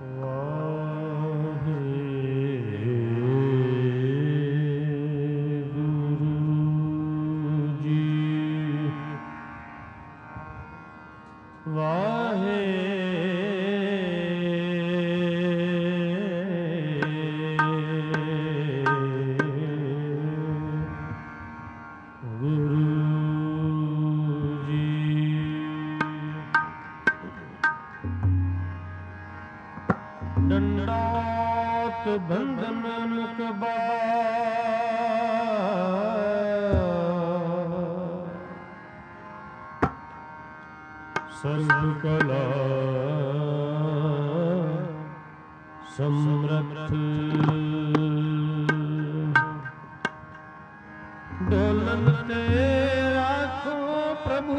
ਡੰਡਾਤ ਬੰਧਨ ਮੁਕਬਾ ਸਰਬ ਕਲਾ ਸਮਰੱਥ ਡੋਲਨ ਤੇ ਰਾਖੋ ਪ੍ਰਭੂ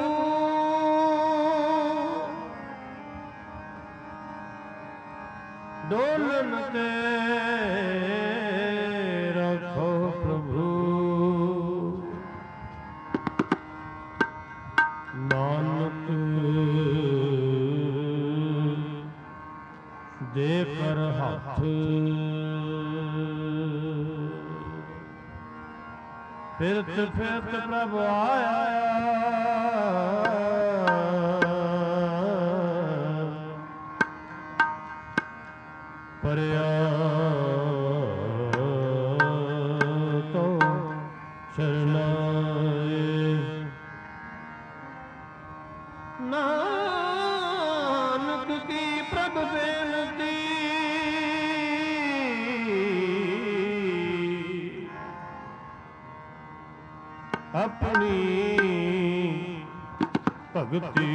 ਡੋਲਨ ਤੇ ਰੱਖੋ ਪ੍ਰਭੂ ਨਾਨਕ ਦੇ ਕਰ ਹੱਥ ਫਿਰਤ ਫਿਰਤ ਪ੍ਰਭ ਆਇਆ ਪਰਿਆ ਤੋ ਸ਼ਰਨਾਏ ਨਾਨਕ ਕੀ ਪ੍ਰਭ ਬੇਨਤੀ ਆਪਣੀ ਭਗਤੀ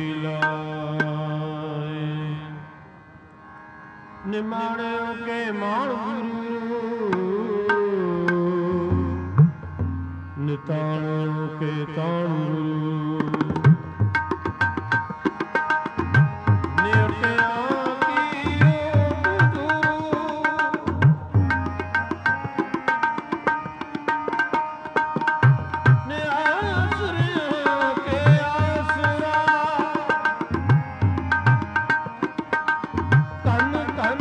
ਲਾਏ ਨਿਮਾਣਿਓ ਕੇ ਮਾਣ ਗੁਰੂ ਨਿਤਾਣਿਓ ਕੇ ਤਾਣ ਗੁਰੂ ਨਿਉਟਿਆ ਕੀ ਓਟ ਨਿਆਸਰਿਓ ਕੇ ਆਸਰਾ ਤਨ ਤਨ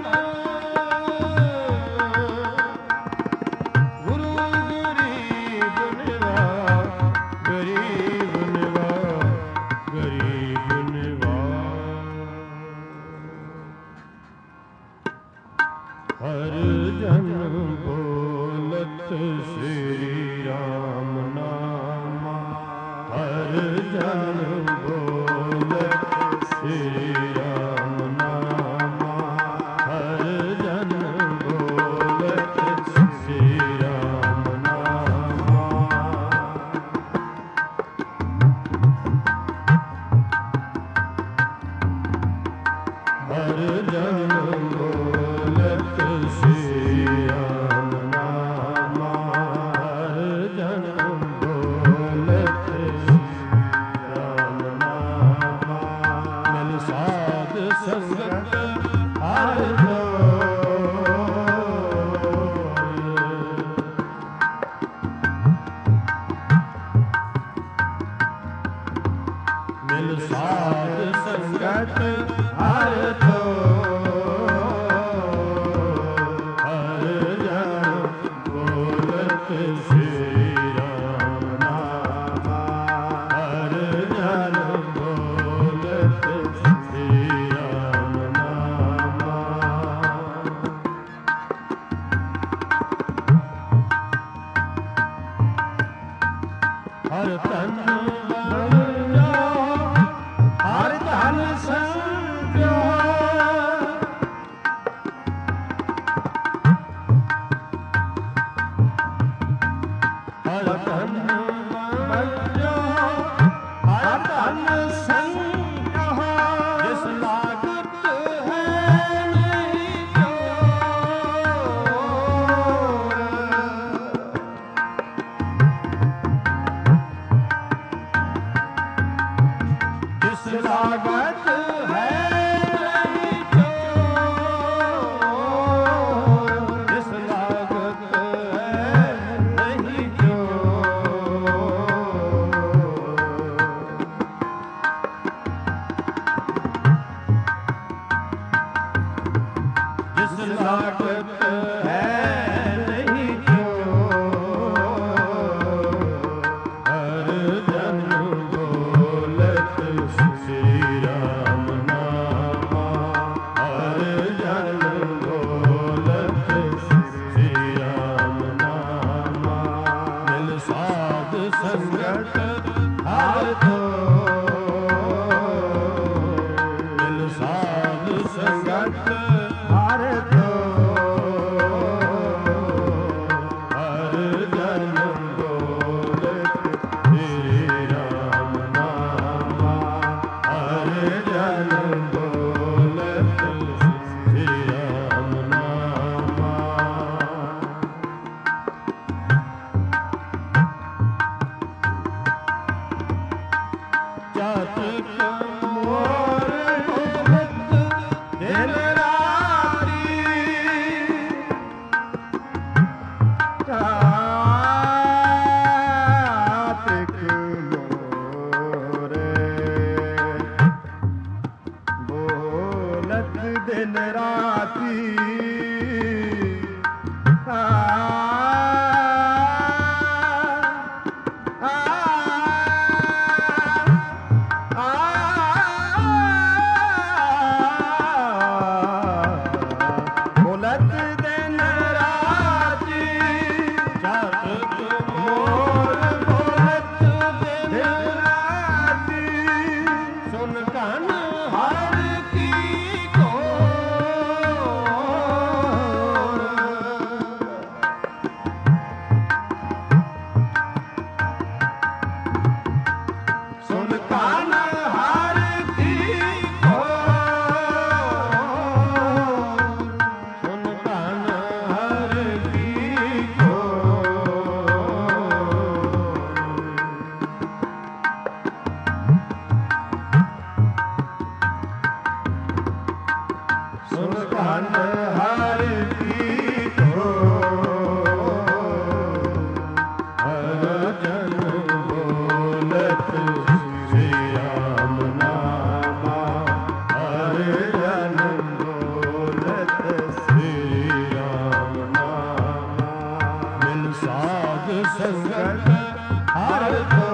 ਗੁਰੂ ਗਰੀਬ ਨਿਵਾ ਗਰੀਬ ਨਿਵਾ ਗਰੀਬ ਨਿਵਾ ਹਰ ਜਨ ਬੋਲਤ ਸ੍ਰੀ ਰਾਮ ਨਾਮ ਹਰ ਜਨ ਬੋਲਤ ਸ੍ਰੀ ਰਾਮ ਨਾਮ ਹਰ ਜਨ ਬੋਲਤ ਸ੍ਰੀ ਰਾਮ ਨਾਮ ਹਰ ਜਨ ਬੋਲਤ ਸ੍ਰੀ ਰਾਮ ਨਾਮ ਹਰ ਜਨ ਬੋਲਤ ਰਾਮ ਨਾਮ ਮਿਲ ਸਾਧ ਸੰਗਤ ਹਰ ਮਿਲ ਸਾਧ ਸੰਗਤ ਹਰ ਥੋਰ लागत है नहीं क्यों, हर जन बोलत श्री राम नामा, हर जन बोलत श्री राम नामा। मिल साध संगत हर तो, मिल साध संगत हर तो, हर जन बोलत श्री राम नामा, हर जन बोलत श्री राम नामा। चातक मोर बोलत दिन राती, चातक मोर बोलत दिन राती, बोलत दिन राती, चातक मोर बोलत दिन राती। सुन कान हर की गोर, सुन कान हर की गोर, सुन कान हर की गोर, सुन कान हर की गोर, हर जन बोलत श्री राम नामा, हर जन बोलत श्री राम नामा। मिल साध संगत हर तो,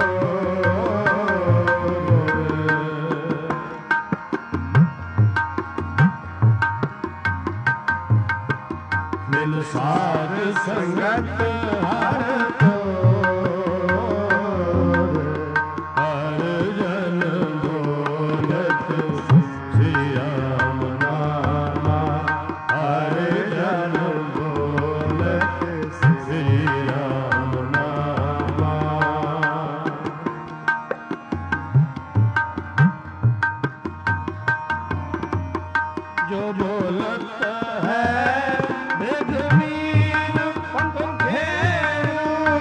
मिल साध संगत हर तो, हर जन बोलत श्री राम नामा, हर जन बोलत श्री राम नामा। जो बोलत है मृगमीन पंखेरु,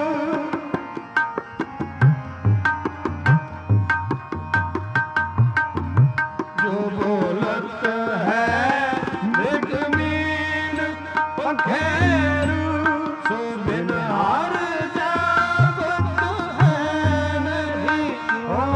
जो बोलत है मृगमीन पंखेरु, सो बिन हार जावत है नहीं हो,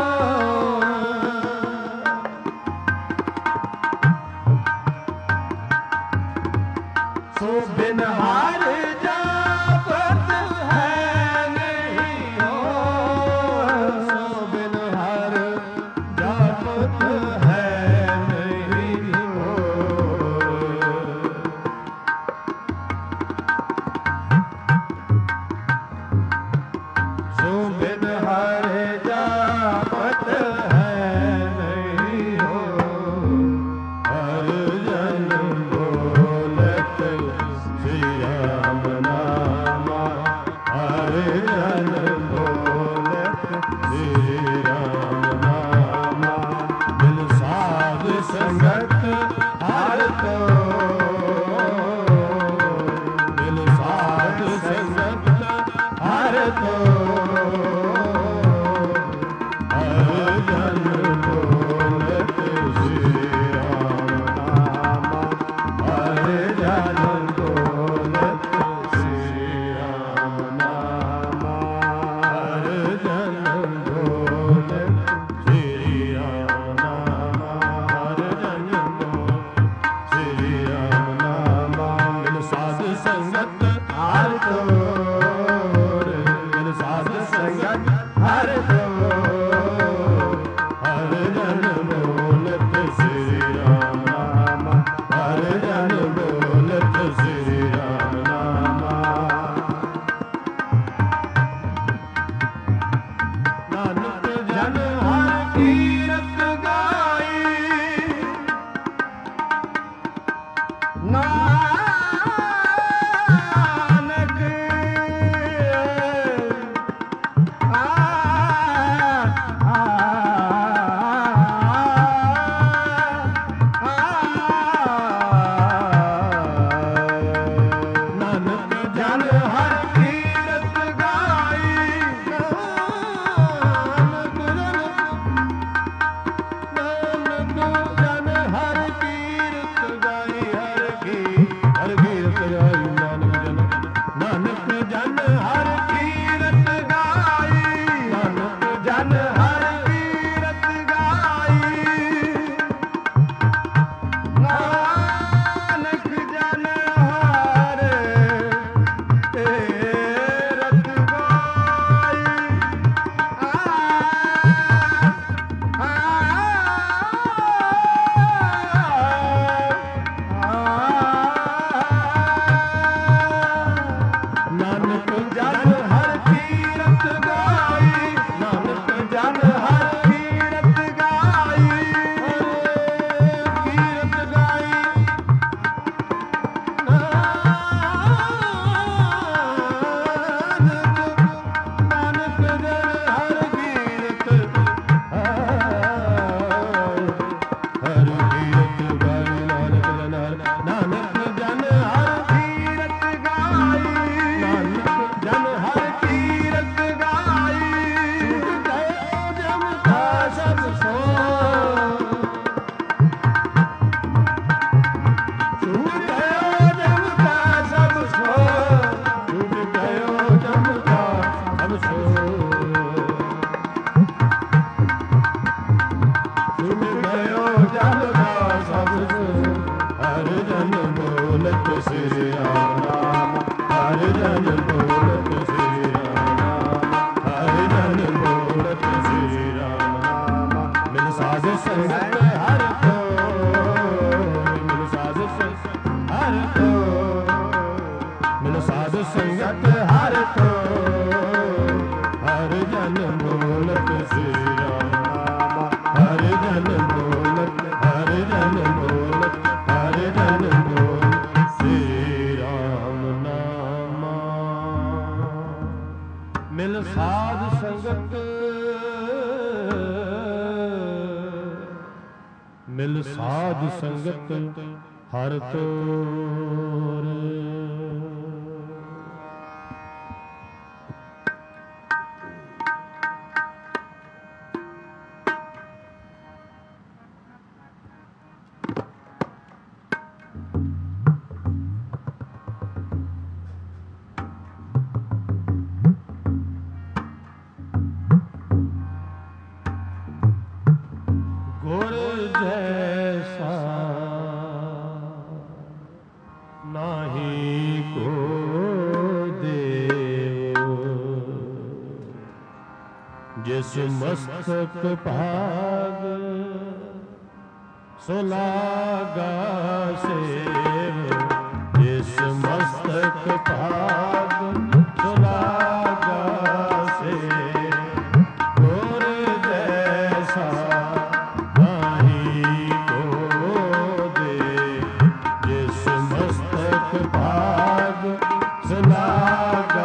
सो बिन हार जावत है नहीं हो, सो बिन हार जावत है नहीं हो। सो बिन हार जावत है नहीं हो, हर जन बोलत श्री राम ਮਿਲ ਸਾਧ ਸੰਗਤ ਹਰ ਤੋਰ। जिस मस्तक भाग सो लागा सेव, जिस मस्तक भाग सो लागा सेव, गुर जैसा नाही को दे। जिस मस्तक भाग सो लागा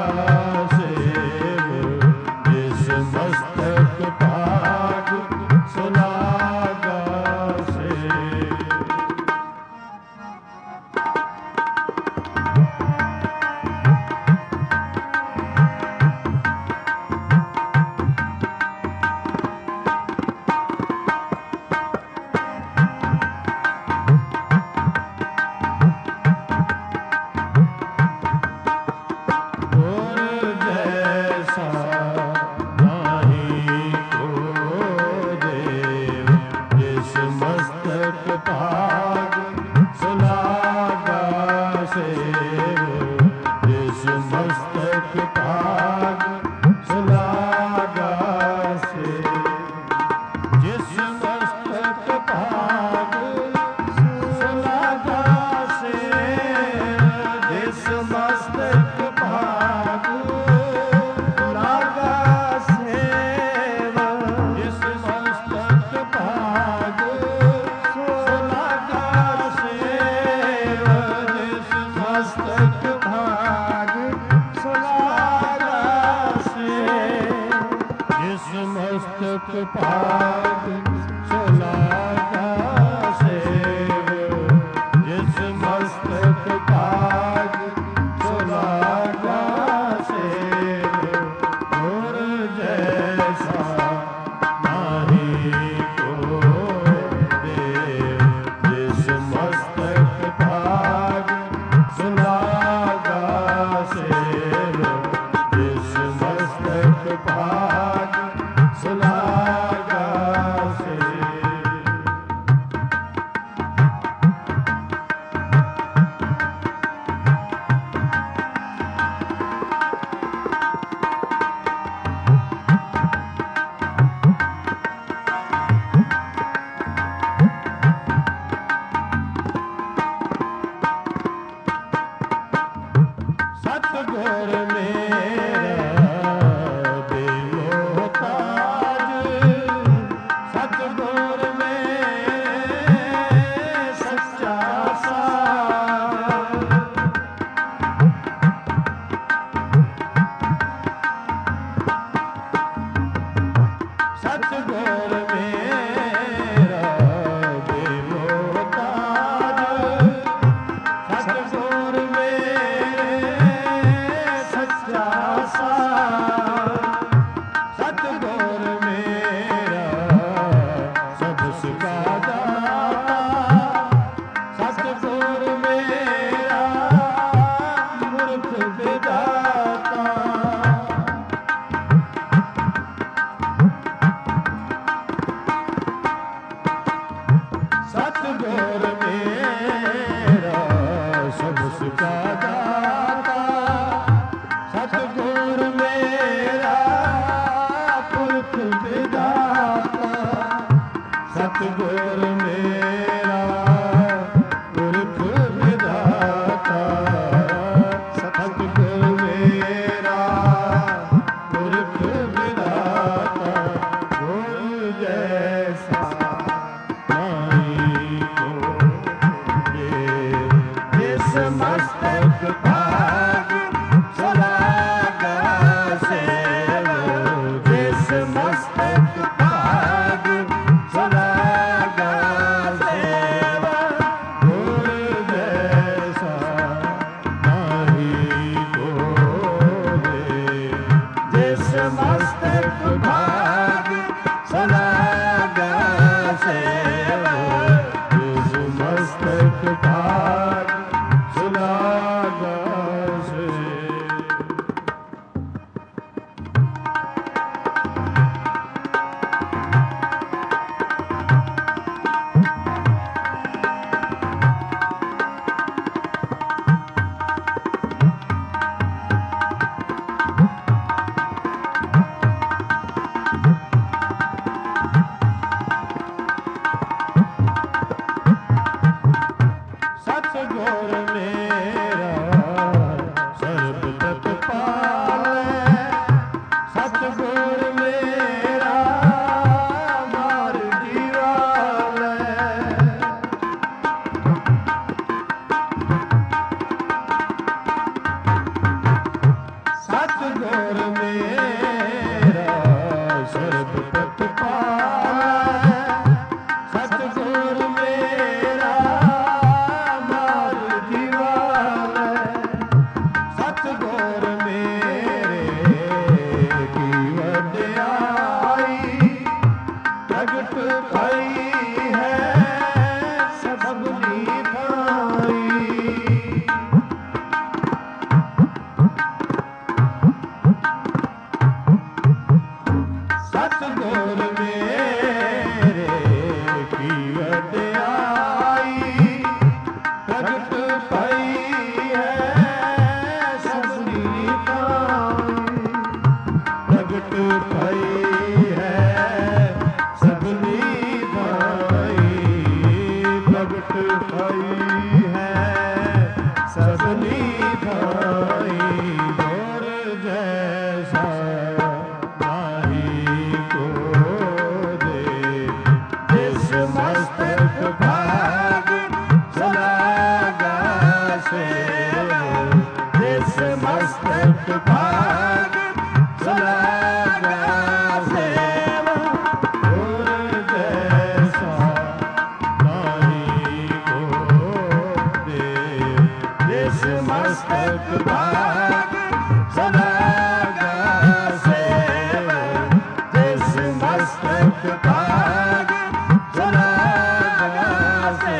ਭਾਗ ਸੁਲਾਗਾ ਸੇਵ ਜਿਸ ਮਸਤਕ ਭਾਗ ਸੁਲਾਗਾ ਸੇਵ ਗੁਰ ਜੈਸਾ ਨਾਹੀ ਕੋਈ ਦੇਵ ਜਿਸ ਮਸਤਕ ਭਾਗ ਸੁਲਾਗਾ ਸੇਵ ਜਿਸ ਮਸਤਕ ਭਾਗ ਸੁਲਾਗਾ ਸੇਵ ਸਤਿਗੁਰ ਮੇਰਾ ਦਿਲੋਂ ਤਾਜ ਸਤਿਗੁਰ ਮੇਰੇ ਸੱਚਾ ਸਾਜ ਸਤਿਗੁਰ ਮੇਰਾ ਦਿਲੋਂ ਤਾਜ ਸਤਿਗੁਰ ਮੇਰੇ ਸੱਚਾ ਸਾਜ ਸਤਿਗੁਰ ਮੇਰਾ ਸਭ ਸੁਖਾ ਦਾਤਾ ਸਤਿਗੁਰ ਮੇਰਾ ਮੂਰਖ ਵਿਦਾਤਾ ਸਤਿਗੁਰ ਮੇਰਾ ਸਭ ਸੁਖਾ ਦਾਤਾ ਸਤਿਗੁਰ ਮੇਰਾ ਪੁਰਖ ਵਿਦਾਤਾ ਸਤਿਗੁਰ ਮੇਰਾ ਪੁਰਖ ਵਿਦਾਤਾ ਸਤਿਗੁਰ ਮੇਰਾ ਪੁਰਖ ਵਿਦਾਤਾ ਗੁਰ ਜੈਸਾ ਨਾਹੀ ਕੋਈ ਜਿਸ ਮਸਤਕ ਭਾਗ ਸੁਲਾਗਾ ਸੇਵ ਜਿਸ ਮਸਤਕ ਭਾਗ ਸੁਲਾਗਾ ਸੇਵ ਗੁਰ ਜੈਸਾ ਨਾਹੀ ਕੋਈ ਜਿਸ ਮਸਤਕ ਭਾਗ ਸੁਲਾਗਾ ਸੇਵ ਜਿਸ ਮਸਤਕ ਭਾਗ ਸੁਲਾਗਾ ਸੇਵ ਸਤਿਗੁਰ ਮੇਰਾ ਸਰਬ ਤਤ ਪਾਲੈ ਸਤਿਗੁਰ ਮੇਰਾ ਮਾਰ ਜੀਵਾਲੈ ਸਤਿਗੁਰ ਮੇਰਾ ਸਰਬ ਤਤ ਪਾਲੈ ਸਤਿਗੁਰ ਮੇਰਾ ਮਾਰ ਜੀਵਾਲੈ ਸਤਿਗੁਰ ਮੇਰੇ ਕੀ ਵਡਿਆਈ ਪ੍ਰਗਟ ਭਈ ਹੈ ਸਭਨੀ ਥਾਈ ਸਤਿਗੁਰ ਮੇਰੇ ਕੀ ਵਡਿਆਈ ਪ੍ਰਗਟ ਭਈ ਹੈ ਸਭਨੀ ਥਾਈ ਪ੍ਰਗਟ ਭਈ ਹੈ ਸਭਨੀ ਥਾਈ ਪ੍ਰਗਟ ਭਈ ਹੈ ਸਭਨੀ ਥਾਈ ਗੁਰ ਜੈਸਾ ਨਾਹੀ ਕੋ ਦੇ ਜਿਸ ਮਸਤਕ ਭਾਗ ਸੁਲਾਗਾ ਸੇਵ ਜਿਸ ਮਸਤਕ ਭਾਗ ਸੁਲਾਗਾ ਸੇਵ मस्तक भाग सदा गासे जिस मस्तक भाग सदा गासे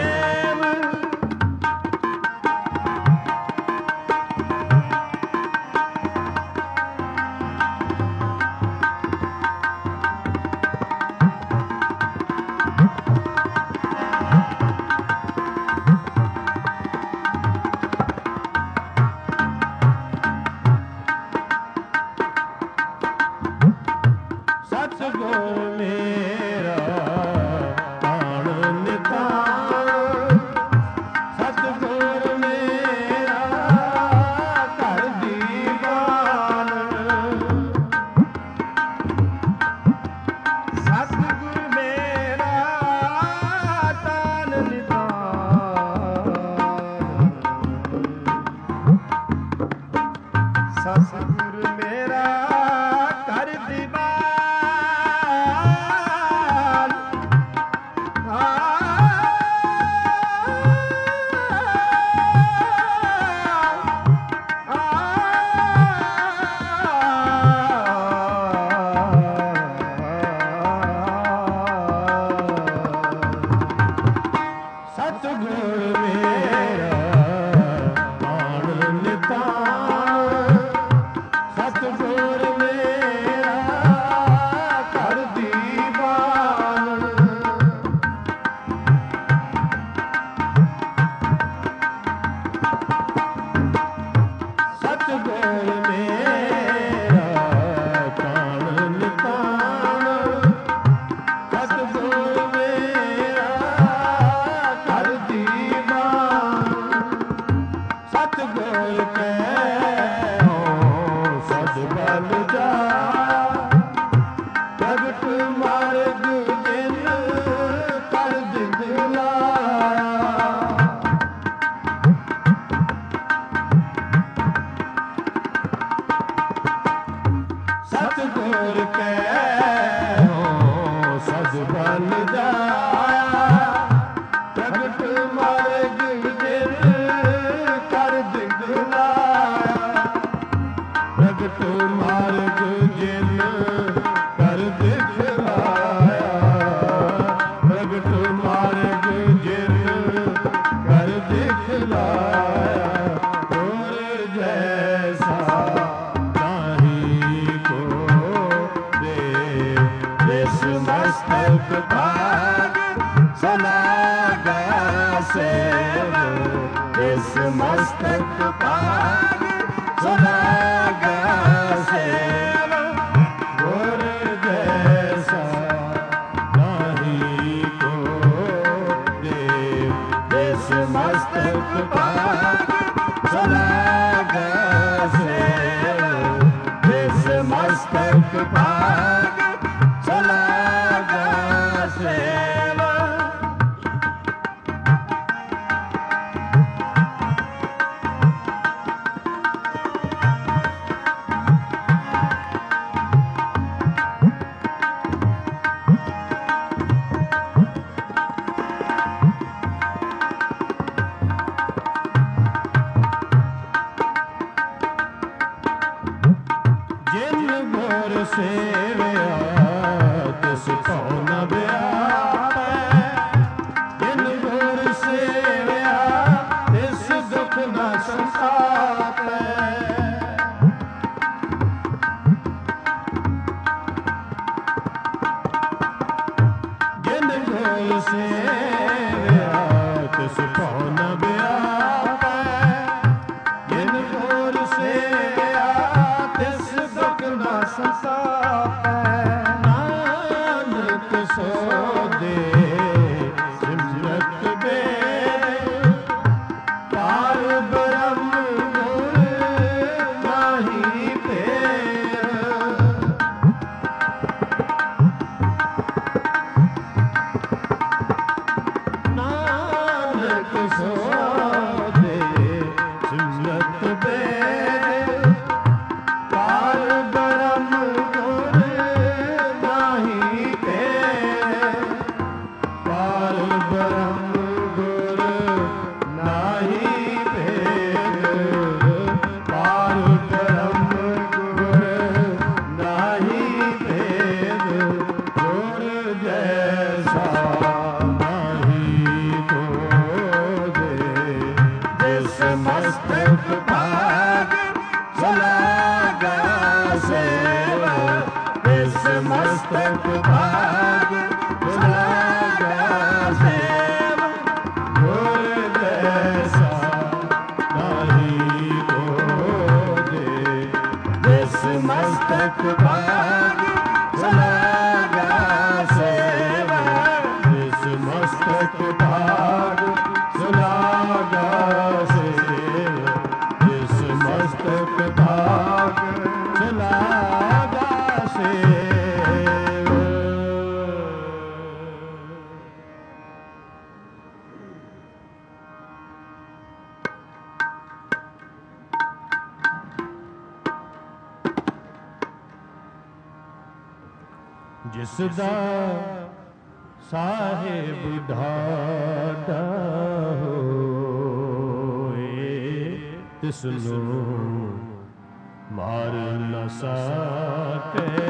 ब्रह्म गुर नाही भेद जिस मस्तक भाग सुलागा सेवा, जिस मस्तक भाग सुलागा सेवा, गुर जैसा नहीं कोई, जिस मस्तक भाग सुलागा सेवा, जिस मस्तक भाग सुलागा सेवा, जिस मस्तक भाग सुलागा सेवा। जिसदा ਸਾਹਿਬ ਢਾਡਾ ਹੋਏ, ਤਿਸਨੂੰ ਮਾਰ ਨ ਸਕੇ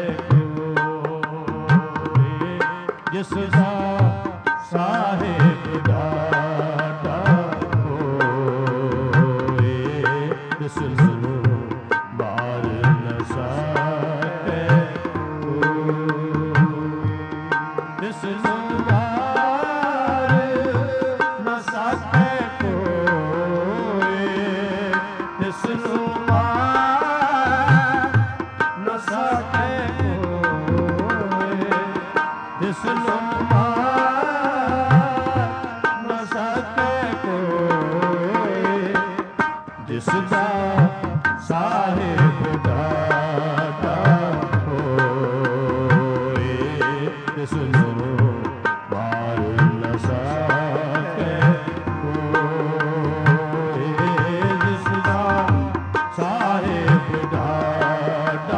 ਕੋਈ, ਜਿਸਦਾ ਸਾਹਿਬ ਢਾਡਾ ਹੋਏ, ਤਿਸਨੂੰ ਮਾਰ ਨ ਸਕੇ ਕੋਈ, ਤਿਸਨੂੰ ਜਿਸਦਾ ਸਾਹਿਬ ਢਾਡਾ ਹੋਏ, ਤਿਸਨੂੰ ਮਾਰ ਨ ਸਕੇ ਕੋਈ, ਜਿਸਦਾ ਸਾਹਿਬ ਢਾਡਾ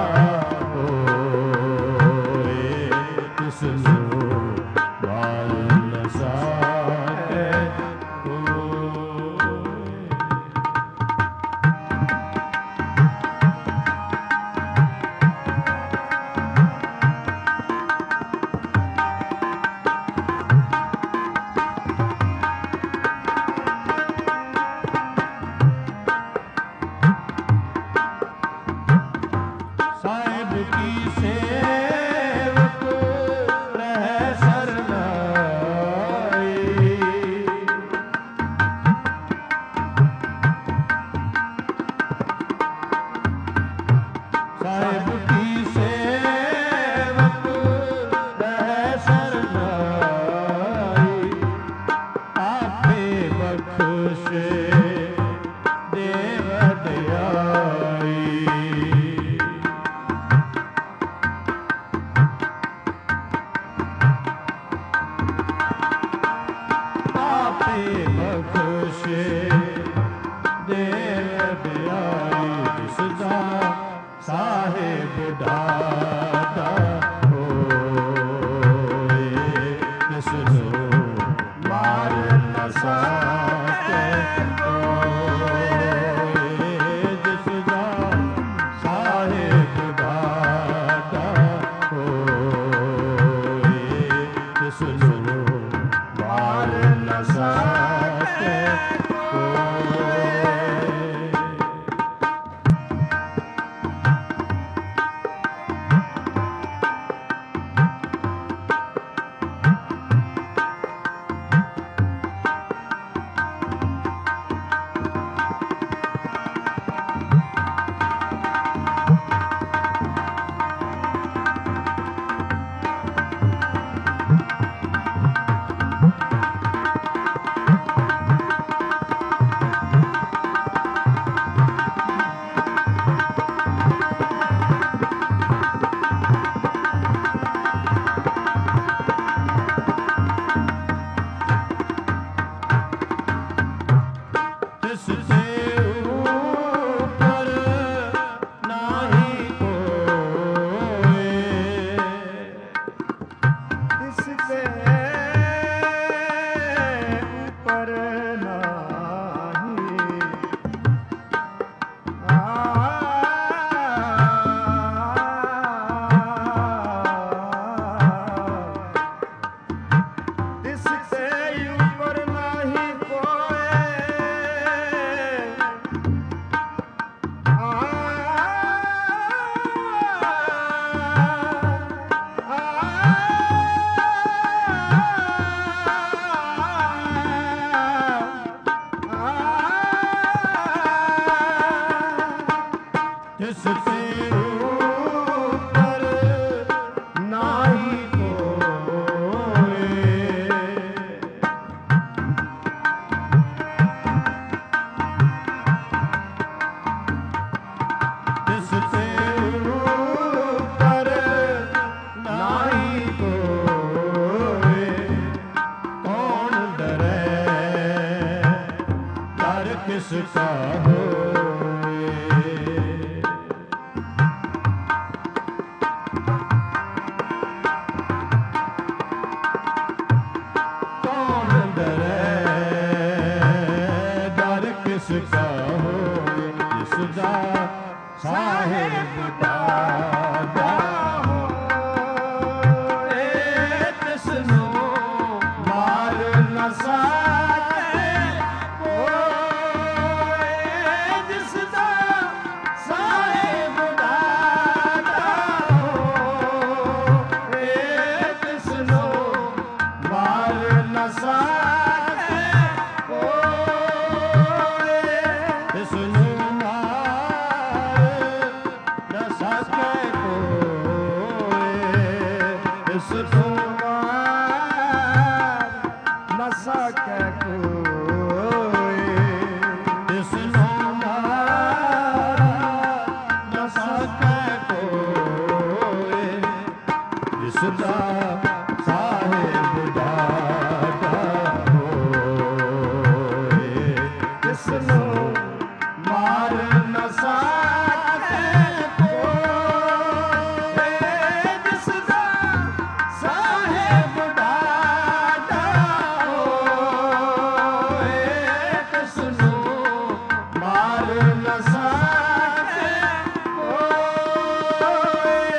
ਹੋਏ, ਤਿਸਨੂੰ ਮਾਰ ਨ ਸਕੇ ਤੇ ਉੱਪਰ ਨਾਹੀ ਕੋਇ। ਤਿਸ ਤੇ ਉੱਪਰ ਨਾਹੀ ਕੋਇ। ਕੌਣ ਡਰੈ ਡਰ ਕਿਸ ਕਾ ਹੋਇ। ਕੌਣ ਡਰੈ ਡਰ ਕਿਸ ਕਾ ਹੋਇ। ਜਿਸ ਦਾ ਸਾਹਿਬ ਦਾਤਾ ਹੋਇ। ਤਿਸ ਨੂੰ ਮਾਰ ਨ ਸਕੇ ਕੋਇ। ਜਿਸ ਦਾ ਸਾਹਿਬ ਦਾਤਾ ਹੋਇ। ਤਿਸ ਨੂੰ ਮਾਰ ਨ ਸਕੇ ਕੋਇ। ਤਿਸ ਨੂੰ ਮਾਰ ਨ ਸਕੇ ਕੋਇ। ਤਿਸ ਨੂੰ ਮਾਰ ਨ ਸਕੇ ਕੋਇ। ਤਿਸ ਨੂੰ ਮਾਰ ਨ ਸਕੇ ਕੋਇ। ਜਿਸ ਦਾ ਸਾਹਿਬ ਦਾਤਾ ਹੋਇ। ਤਿਸ ਨੂੰ ਮਾਰ ਨ ਸਕੇ ਕੋਇ। ਜਿਸ ਦਾ ਸਾਹਿਬ ਦਾਤਾ ਹੋਇ। ਤਿਸ ਨੂੰ ਮਾਰ ਨ ਸਕੇ ਕੋਇ।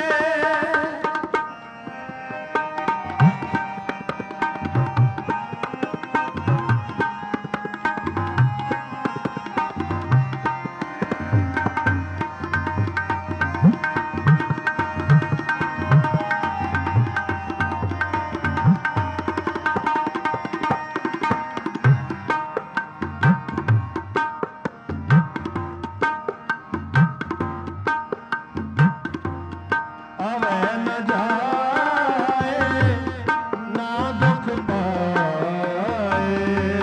ਆਵੈ ਨ ਜਾਏ ਨਾ ਦੁਖ ਪਾਏ।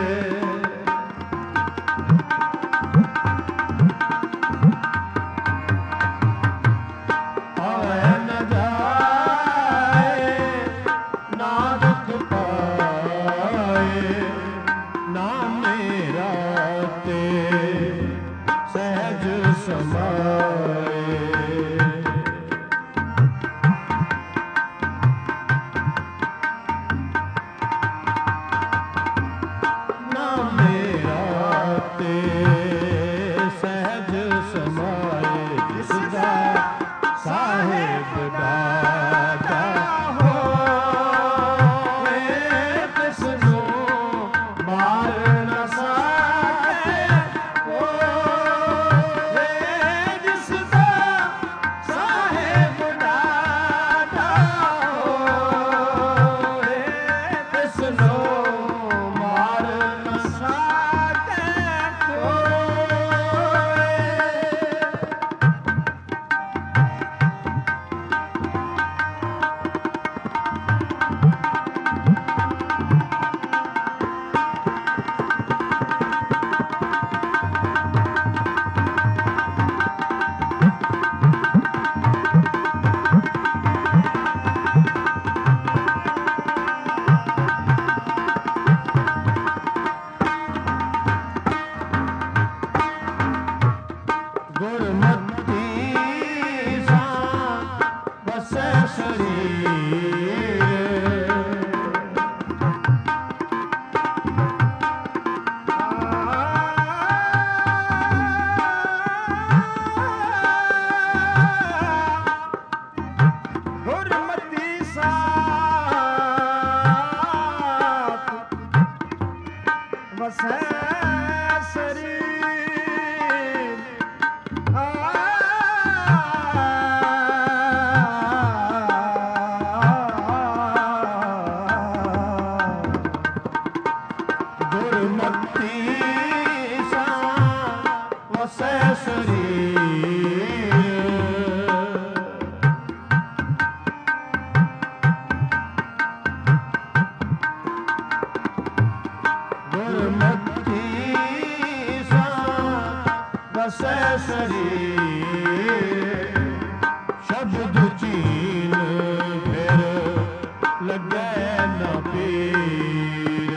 ਆਵੈ ਨ ਜਾਏ ਨਾ ਦੁਖ ਪਾਏ। ਨਾਮ ਮੇਰਾ ਤੇ ਸਹਿਜ ਸਮਾਏ। ਨਾਮ ਮੇਰਾ ਤੇ ਸਹਿਜ ਸਮਾਏ। ਜਿਸ ਦਾ ਸਾਹਿਬ ਦਾਤਾ ਹੋਇ। ਤਿਸ ਨੂੰ ਮਾਰ ਨ ਸਕੇ ਕੋਇ। ਜਿਸ ਦਾ ਸਾਹਿਬ ਦਾਤਾ ਹੋਇ। ਤਿਸ ਨੂੰ ਮਾਰ ਨ ਸਕੇ ਕੋਇ। ਨਸੈ ਸਰੀਰ ਸ਼ਬਦ ਚੀਨ ਫਿਰ ਲੱਗੈ ਨਾ ਪੀਰ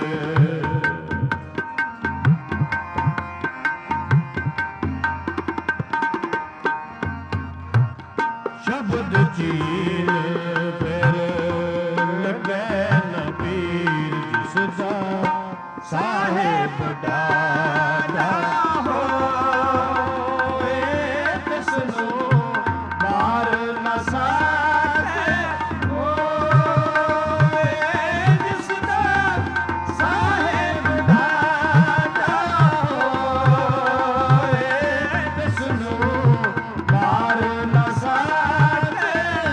ਸ਼ਬਦ ਚੀਨ ਫਿਰ ਲੱਗੈ ਨਾ ਪੀਰ ਜਿਸ ਦਾ ਸਾਹਿਬ ਡਾਢਾ ਹੋਏ ਤਿਸ ਨੂੰ ਮਾਰ ਨਾ ਸਕੇ ਹੋਏ ਜਿਸ ਦਾ ਸਾਹਿਬ ਡਾਢਾ ਹੋਏ ਤਿਸ ਨੂੰ ਮਾਰ ਨਾ ਸਕੇ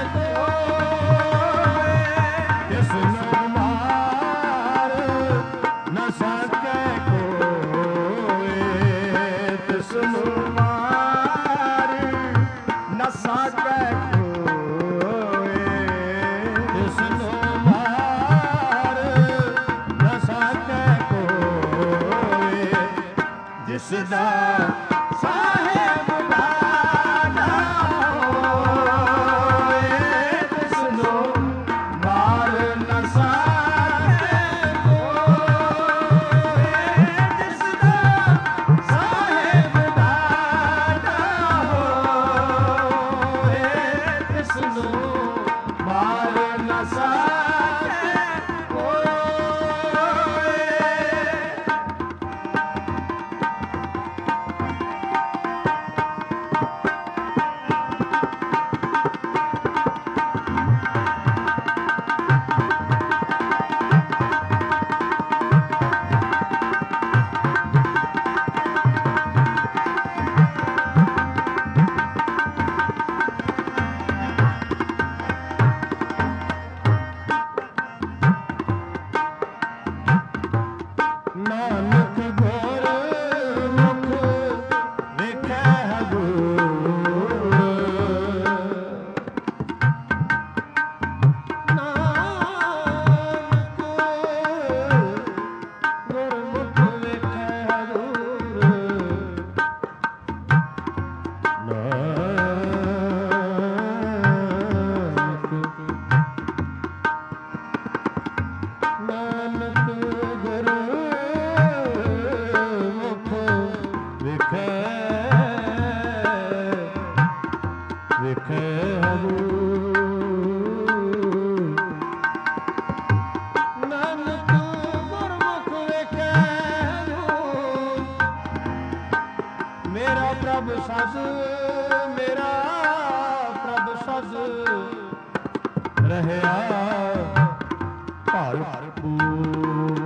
ਹੋਏ ਤਿਸ ਨੂੰ ਮਾਰ ਨਾ ਸਕੇ ਕੋਏ ਤਿਸ ਨੂੰ ਮਾਰ ਨਾ ਸਕੇ ਕੋਏ ਤਿਸ ਨੂੰ ਮਾਰ ਨਾ ਸਕੇ ਕੋਏ ਜਿਸ ਦਾ ਸਾਹਿਬ ਡਾਢਾ ਹੋਏ ਤਿਸ ਨੂੰ ਮਾਰ ਨਾ ਸਕੇ ਕੋਏ ਜਿਸ ਦਾ ਸਾਹਿਬ ਡਾਢਾ ਹੋਏ ਤਿਸ ਨੂੰ ਮਾਰ ਨਾ ਸਕੇ ਕੋਏ ਨਾਨਕ ਗੁਰ ਮੁਖ ਵੇਖੈ ਹਜ਼ੂਰ ਨਾਨਕ ਗੁਰ ਮੁਖ ਵੇਖੈ ਹਜ਼ੂਰ ਨਾਨਕ ਗੁਰ ਮੁਖ ਵੇਖੈ ਵੇਖੈ ਹਜ਼ੂਰ ਨਾਨਕ ਗੁਰਮੁਖ ਵੇਖੈ ਹਜ਼ੂਰ ਮੇਰਾ ਪ੍ਰਭ ਸਦ ਮੇਰਾ ਪ੍ਰਭ ਸਦ ਰਹਿਆ ਭਰਪੂਰ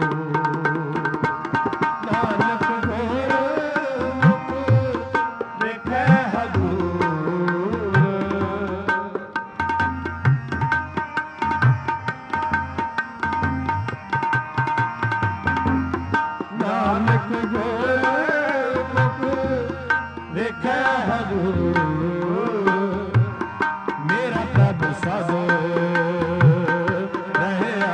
ਨਾਨਕ ਗੁਰ ਮੁਖ ਵੇਖੈ ਹਜ਼ੂਰ ਨਾਨਕ ਗੁਰ ਮੁਖ ਵੇਖੈ ਹਜ਼ੂਰ ਮੇਰਾ ਪ੍ਰਭ ਸਦ ਰਹਿਆ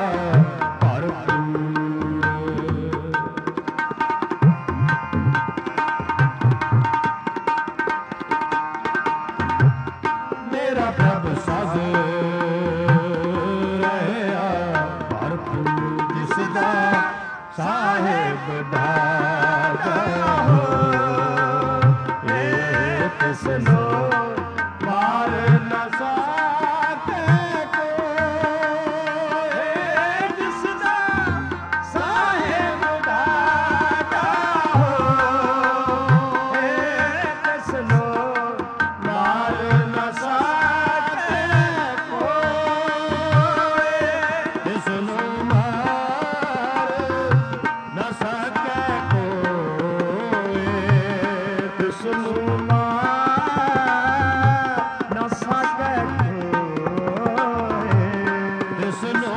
ਮੇਰਾ ਪ੍ਰਭ ਸਦ ਰਹਿਆ ਭਰਪੂਰ ਜਿਸ ਦਾ ਸਾਹਿਬ ਡਾਢਾ ਹੋਏ ਤਿਸ ਨੂੰ ਮਾਰ ਨਾ ਸਕੇ ਕੋਏ ਜਿਸ ਦਾ ਸਾਹਿਬ ਡਾਢਾ ਹੋਏ ਤਿਸ ਨੂੰ ਮਾਰ ਨਾ ਸਕੇ ਕੋਏ ਤਿਸ ਨੂੰ ਮਾਰ ਨਾ ਸਕੇ ਕੋਏ ਤਿਸ ਨੂੰ ਮਾਰ ਨਾ ਸਕੇ ਕੋਏ ਤਿਸ ਨੂੰ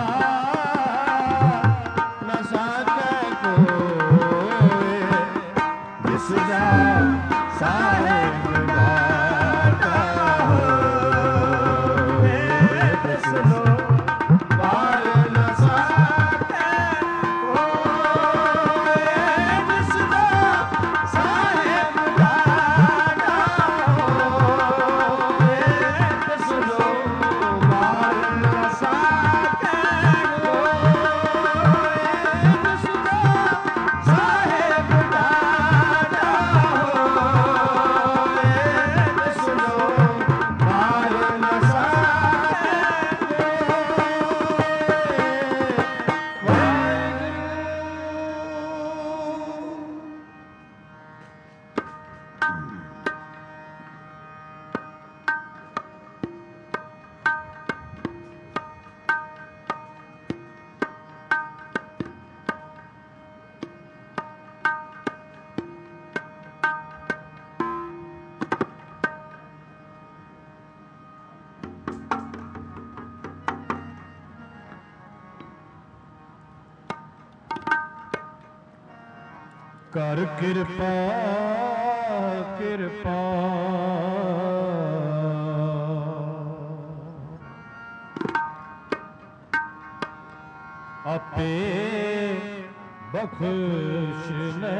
ਮਾਰ ਨਾ ਸਕੇ ਕੋਏ ਜਿਸ ਦਾ ਸਾਹਿਬ ਡਾਢਾ ਹੋਏ ਤਿਸ ਨੂੰ ਮਾਰ ਨਾ ਸਕੇ ਕੋਏ ਜਿਸ ਦਾ ਸਾਹਿਬ ਡਾਢਾ ਕਰ ਕਿਰਪਾ ਕਿਰਪਾ ਆਪੇ ਬਖਸ਼ ਲੈ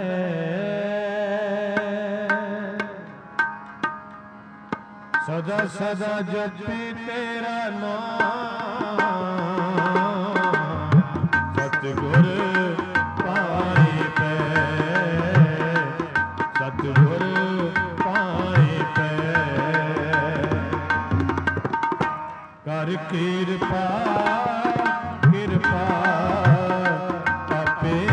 ਸਦਾ ਸਦਾ ਜਪੀ ਤੇਰਾ ਨਾਮ ਸਤਿਗੁਰ ਪਾਏ ਪੈ ਸਤਿਗੁਰ ਪਾਏ ਪੈ ਕਰ ਕਿਰਪਾ ਕਿਰਪਾ ਆਪੇ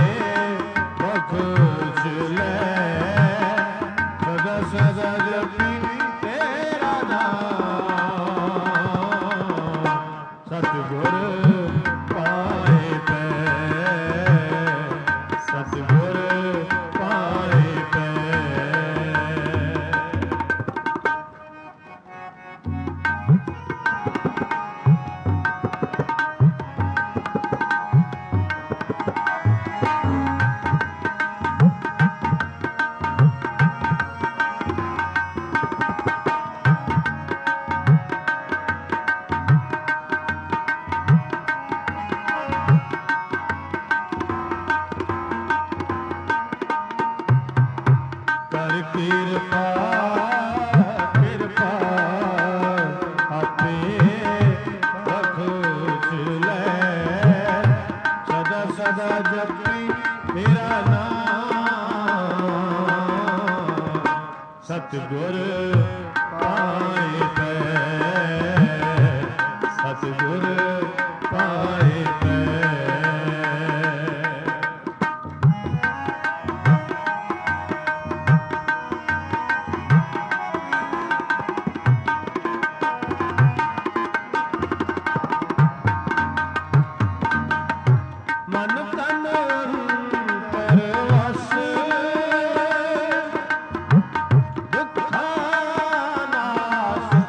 ਬਖਸ਼ ਲੈ ਸਦਾ ਸਦਾ ਜਪੀ ਤੇਰਾ ਨਾਮ ਸਤਿਗੁਰ ਪਾਏ ਪੈ ਸਤਿਗੁਰ ਪਾਏ ਪੈ ਕਰ ਕਿਰਪਾ ਕਿਰਪਾ ਆਪੇ ਬਖਸ਼ ਲੈ ਸਦਾ ਸਦਾ ਜਪੀ ਤੇਰਾ ਨਾਮ ਸਤਿਗੁਰ ਪਾਏ ਪੈ ਸਤਿਗੁਰ ਪਾਏ ਪੈ ਮਨ ਤਨ ਅੰਤਰ ਵਸ ਦੁੱਖਾਂ ਨਾਸ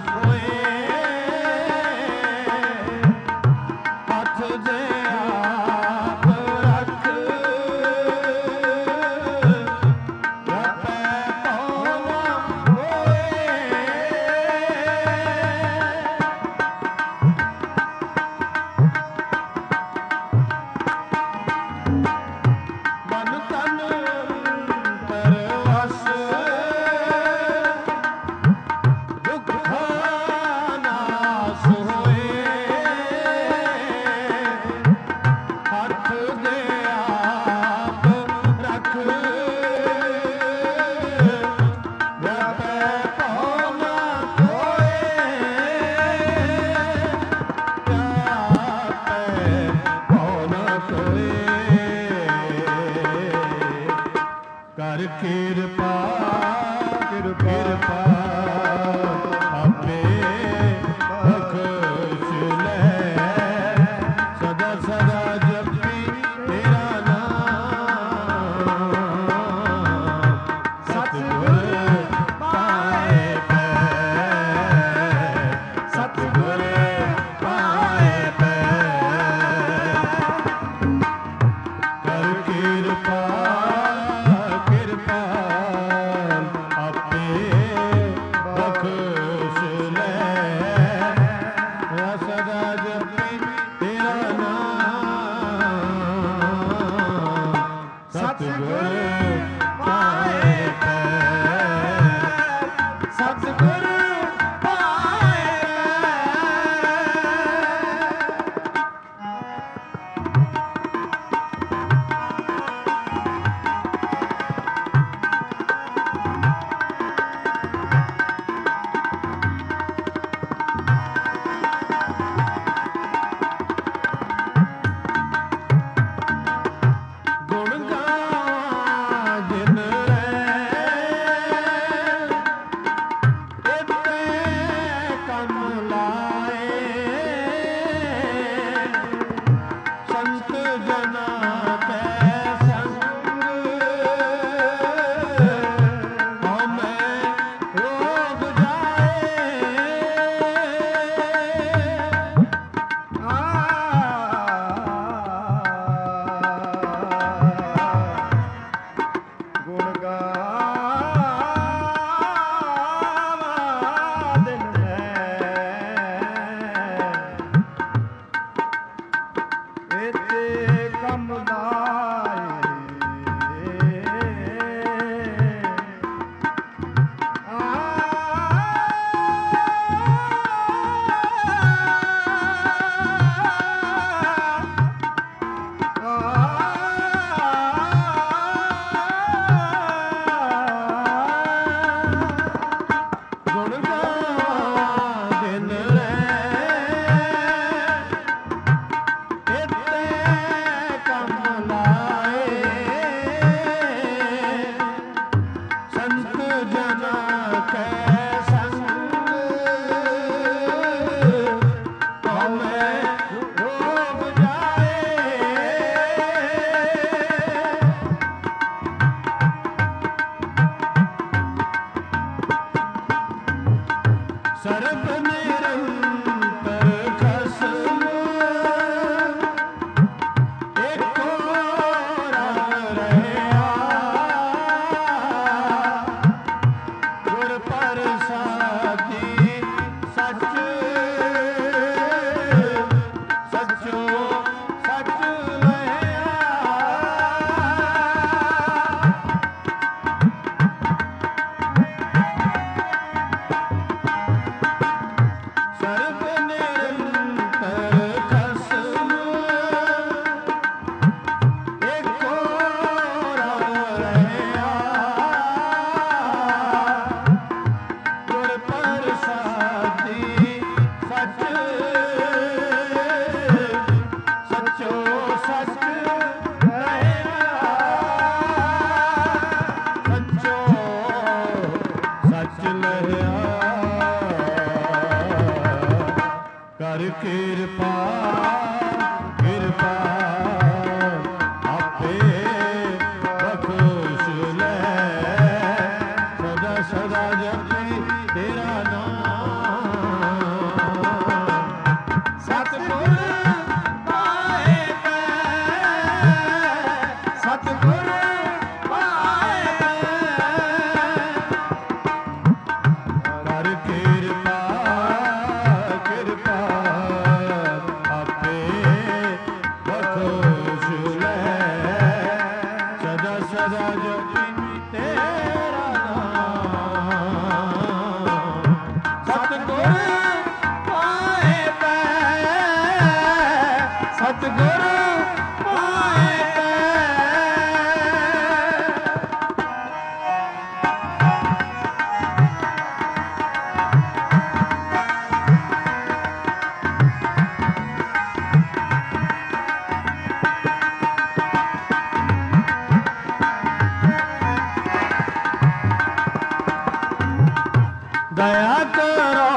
दया करो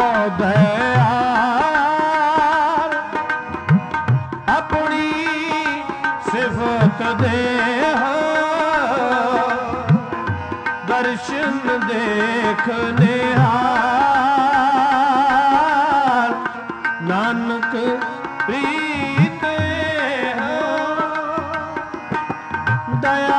दयाल अपनी सिफत दे दर्शन देख निहाल नानक प्रीत दया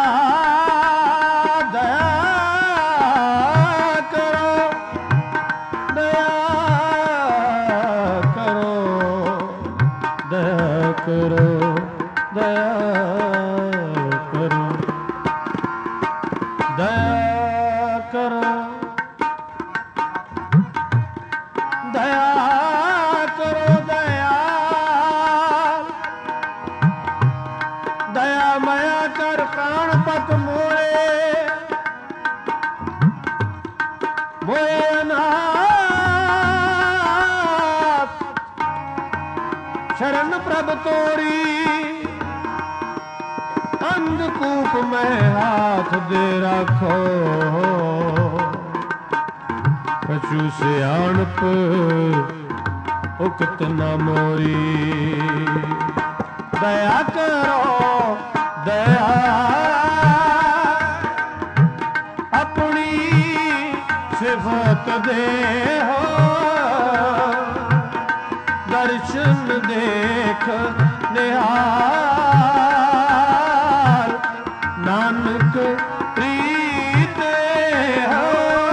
शरण प्रभ तोरी अंधकूप में हाथ दे रखो कछु सियाणप उकत न मोरी दया करो दया अपनी सिफत दे हो दर्शन देख निहाल नानक प्रीत हो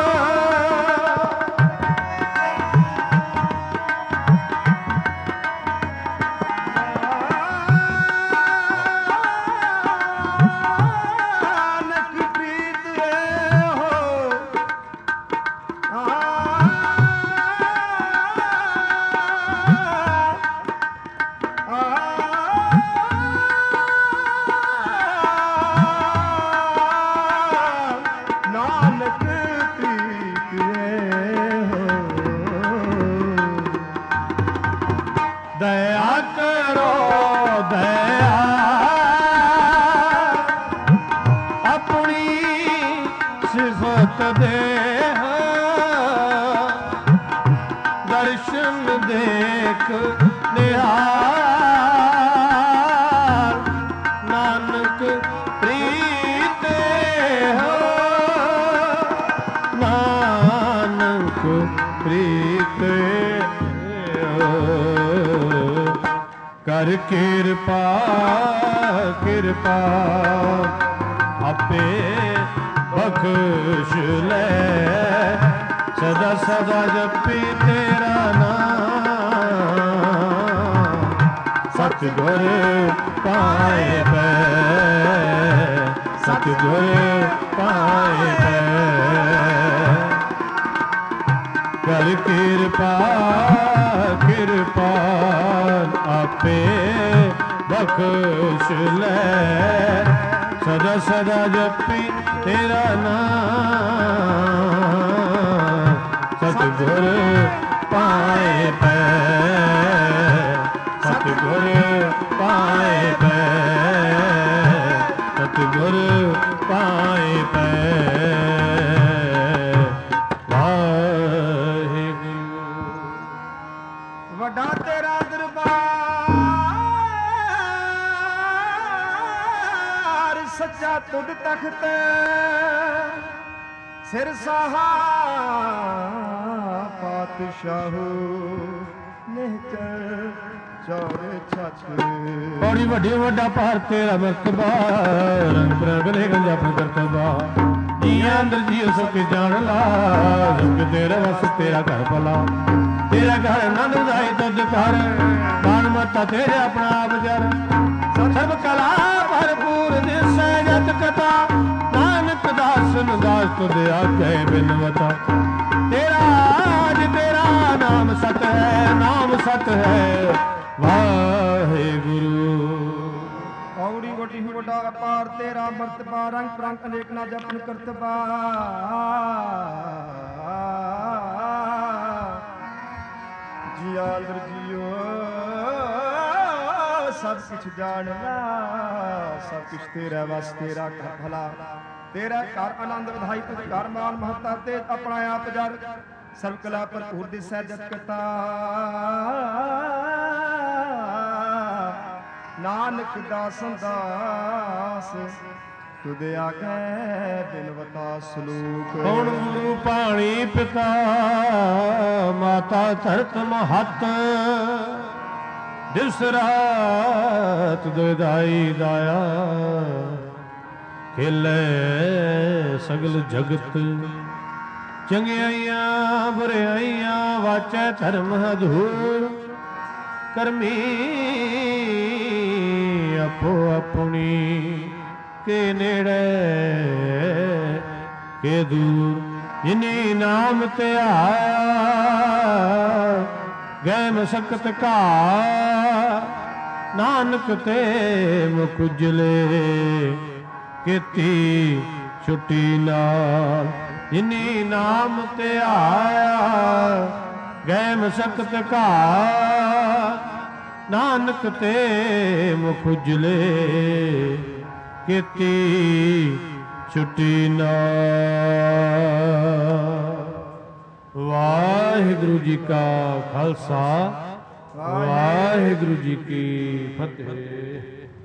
नानक प्रीत हो दया करो दया अपनी सिफत दे दर्शन देख निहाल नानक प्रीत हो नानक प्रीत कर कृपा कृपा आपे बख्श ले सदा सदा जपी तेरा नाम सतगुर पाए पै सतगुर पाए पै कर कृपा कृपा आपे बख्श ले सदा सदा जपी तेरा नाम सतगुर पाए पै सतगुर पाए पै सतगुर पाए पै वड्डा तेरा दरबार सच्चा तुद तख्त सिर साहा पातशाहू निहचर चौड़े छत बड़ी वड्डी वड्डा पार तेरा मर्तबा रंग बिरंग ले गंजा अपना करतबा जिया अंदर जियो सबके जान ला सबके तेरा वस तेरा घर भला तेरा घर नंद दाई तुझ कर बाण मता तेरे अपना आप जर सब कला भरपूर दिसै जत कथा नानक दासन दास तुझ आगे बिनवता तेरा आज तेरा नाम सत है वाहे गुरु औड़ी वड्डी वड्डा अपार तेरा मर्तबा रंग प्रंग अनेक ना जपन करतबा जिया अंदर जियो सब कुछ जानना सब कुछ तेरा बस तेरा भला तेरा घर आनंद बधाई तुझ घर मान महता तेज अपना आप जर ਸਰਬ ਕਲਾ ਭਰਪੂਰ ਦਿਸੈ ਜਤ ਪਿਤਾ ਨਾਨਕ ਦਾਸਨ ਦਾਸ ਤੁਧ ਆਗੇ ਬਿਨਵਤਾ ਸਲੂਕ ਕੌਣ ਗੁਰੂ ਪਾਣੀ ਪਿਤਾ ਮਾਤਾ ਧਰਤ ਮਹੱਤ ਦਿਵਸ ਰਾਤ ਦੁਇਦਾਈ ਦਾਇਆ ਖੇਲੇ ਸਗਲ ਜਗਤ ਚੰਗਿਆਈਆਂ ਬੁਰਿਆਈਆਂ ਵਾਚੈ ਧਰਮ ਹਦੂਰ ਕਰਮੀ ਆਪੋ ਆਪਣੀ ਕੇ ਨੇੜੇ ਕੇ ਦੂਰ ਜਿਨੀ ਨਾਮ ਤੇ ਆਇਆ ਗਏ ਮਸਕਤ ਘਾ ਨਾਨਕ ਤੇ ਮੁਖ ਉਜਲੇ ਕੀਤੀ ਛੁੱਟੀ ਨਾਲ ਜਿਨੀ ਨਾਮ ਤੇ ਆਇਆ ਗਏ ਮਸਕਤ ਘਾ ਨਾਨਕ ਤੇ ਮੁਖ ਉਜਲੇ ਕੀਤੀ ਛੁੱਟੀ ਨਾਲ। ਵਾਹਿਗੁਰੂ ਜੀ ਕਾ ਖਾਲਸਾ ਵਾਹਿਗੁਰੂ ਜੀ ਕੀ ਫਤਿਹ।